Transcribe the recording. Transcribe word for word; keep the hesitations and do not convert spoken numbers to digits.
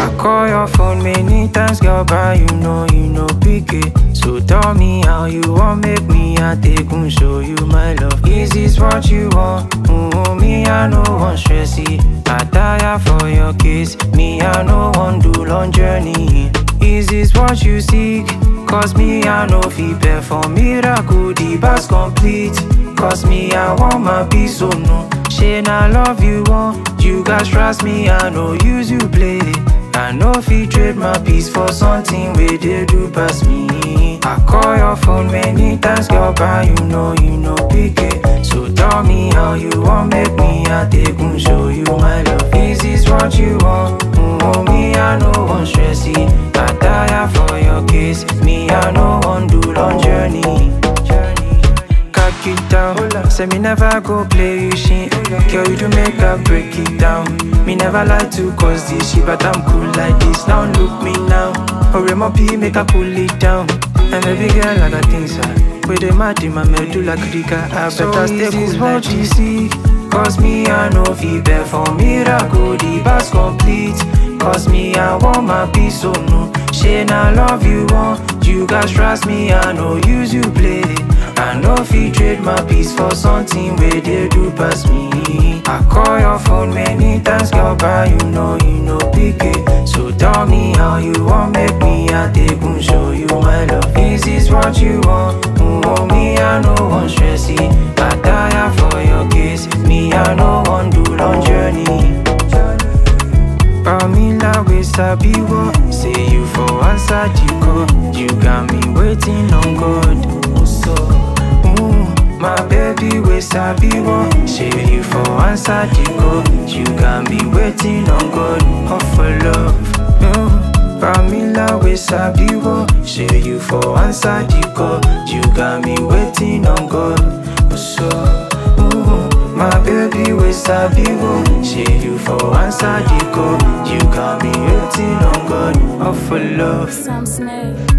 I call your phone many times, girl, but you know you know pick it. So tell me how you want make me, I take and show you my love. Is this what you want? Mm-hmm, me, I no want stressy. I tire for your kiss. Me, I no want do long journey. Is this what you seek? Cause me, I know fit pay for miracle, the bus complete. Cause me, I want my peace, so no. Shane, I love you, want you guys trust me, I know use you play. I know fit trade my peace for something where they do pass me. I call your phone many times, girl, but you know you know pick it. So tell me how you want make me, I take and show you my love. Is this what you want? Mm-hmm, me, I no want stressy. I tire for your kiss. Me, I no want do long journey. Cock it down. Say me never go play you shit. Girl, you do make her break it down. Me never like to cause this shit, but I'm cool like this. Now look me now. Hurry my pee, make her pull it down. And baby girl, I got things uh, with the mad in my medulla critica. I So better stay is cool this like what you this. seek? Cause me, I know fit pay for miracle, the bus complete. Cause me, I want my peace, so no. Shane, I love you, want you guys trust me, I know use you play. I know fit trade my peace for something where they do pass me. I call your phone many times, girl, but you know you know pick it. So tell me how you want make me, I take and show you my love. Is this what you want? Mm-hmm, me, I no want stressy. I tire for your kiss. Me, I no want do long journey. Pamela, we sabi what? Say you for answer the call. You got me waiting on God. So, mm, my baby, we sabi what? Say you for answer the call. You got me waiting on God. Oh, for love. Mm, Pamela, we sabi what? Say you for answer the call. You got me waiting on God. So, mm, my baby, we sabi what? Say you for answer the call. You got me waiting on God. Oh, for love. Sam Snake.